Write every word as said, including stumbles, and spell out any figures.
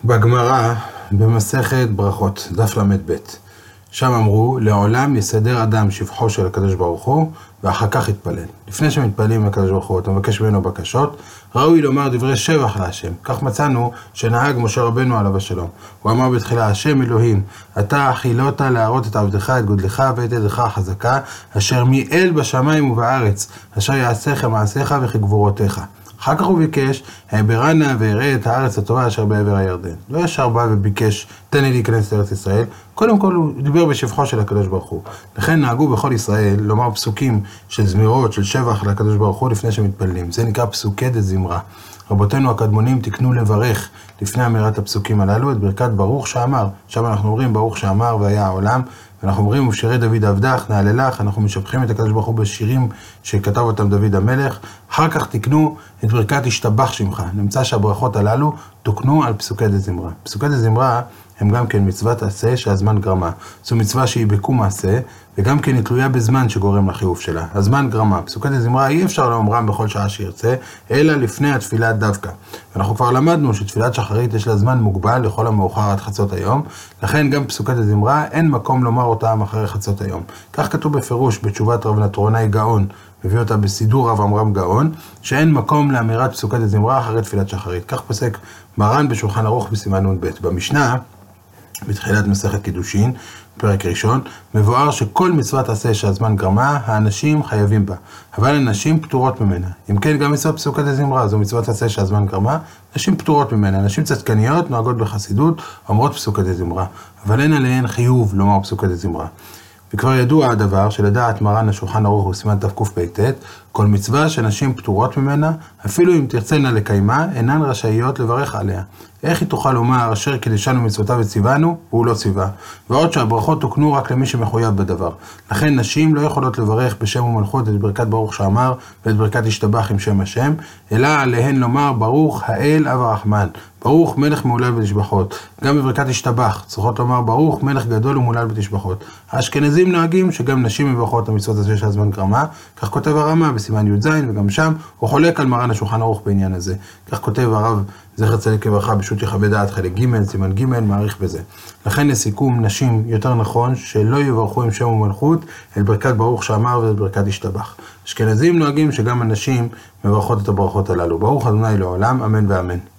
בגמרא במסכת ברכות, דף למד ב', שם אמרו, לעולם יסדר אדם שבחו של הקדוש ברוך הוא, ואחר כך יתפלל. לפני שמתפללים לקדוש ברוך הוא, אתה מבקש ממנו בקשות, ראוי לומר דברי שבח להשם. כך מצאנו שנהג משה רבנו עליו השלום. הוא אמר בתחילה, השם אלוהים, אתה חילת להראות את עבדך, את גודלך ואת ידך החזקה, אשר מיאל בשמיים ובארץ, אשר יעשיך מעשיך וכגבורותיך. אחר כך הוא ביקש, העברה נא ויראה את הארץ הטובה אשר בעבר הירדן. לא ישר בא וביקש, תן לי להיכנס לארץ ישראל. קודם כל הוא דיבר בשבחו של הקדוש ברוך הוא. לכן נהגו בכל ישראל לומר פסוקים של זמירות, של שבח לקדוש ברוך הוא לפני שמתפללים. זה נקרא פסוקי דזמרה. רבותינו הקדמונים תקנו לברך לפני אמירת הפסוקים הללו את ברכת ברוך שאמר. שם אנחנו אומרים ברוך שאמר והיה העולם. ואנחנו אומרים ובשירי דוד עבדך נעללך, אנחנו משבחים את הקדוש ברוך הוא בשירים שכתב אותם דוד המלך. אחר כך תקנו את ברכת השתבח שמך. נמצא שהברכות הללו תוקנו על פסוקי דזמרה. פסוקי דזמרה הם גם כן מצוות עשה שהזמן גרמה. זו מצווה שהיא בקום מעשה, וגם כן היא תלויה בזמן שגורם לחיוב שלה. הזמן גרמה. פסוקי דזמרה אי אפשר לאומרם בכל שעה שירצה, אלא לפני התפילה דווקא. ואנחנו כבר למדנו שתפילת שחרית יש לה זמן מוגבל לכל המאוחר עד חצות היום, לכן גם פסוקי דזמרה אין מקום לומר אותם אחרי חצות היום. כך כתוב בפירוש בתשובת רב נטרונאי גאון, מביא אותה בסידור רב עמרם גאון, שאין מקום לאמירת פסוקי דזמרה אחרי תפילת שחרית. כך פסק מרן בשולחן ערוך בסימן נ"ב. במשנה, בתחילת מסכת קידושין, פרק ראשון, מבואר שכל מצוות עשה שהזמן גרמה, האנשים חייבים בה, אבל הנשים פטורות ממנה. אם כן, גם מצוות פסוקי דזמרה, זו מצוות עשה שהזמן גרמה, נשים פטורות ממנה. נשים צדקניות נוהגות בחסידות, אומרות פסוקי דזמרה, אבל אין עליהן חיוב לומר פסוקי דזמרה. וכבר ידוע הדבר שלדעת מרן השולחן ערוך בסימן תקפ"ט, כל מצווה שנשים פטורות ממנה, אפילו אם תרצנה לקיימה, אינן רשאיות לברך עליה. איך היא תוכל לומר אשר קידשנו מצוותיו וציוונו, והוא לא ציווה. ועוד שהברכות תוקנו רק למי שמחויב בדבר. לכן נשים לא יכולות לברך בשם ומלכות את ברכת ברוך שאמר, ואת ברכת השתבח עם שם השם, אלא עליהן לומר ברוך האל אב הרחמן. ברוך מלך מהולל בתשבחות. גם בברכת השתבח צריכות לומר ברוך מלך גדול ומהולל בתשבחות. האשכנזים נוהגים שגם נשים מברכות המצוות הזה של הזמן גרמה, כך כותב הרמה בסימן י"ז, וגם שם הוא חולק על מרן השולחן ערוך בעניין הזה. כך כותב הרב זכר צדיק לברכה בשו"ת יחווה דעת חלק ג' סימן ג' מעריך בזה. לכן לסיכום, נשים יותר נכון שלא יברכו עם שם ומלכות את ברכת ברוך שאמר ואת ברכת השתבח. אשכנזים נוהגים שגם הנשים מברכות את הברכות הללו. ברוך ה' לעולם, אמן ואמן.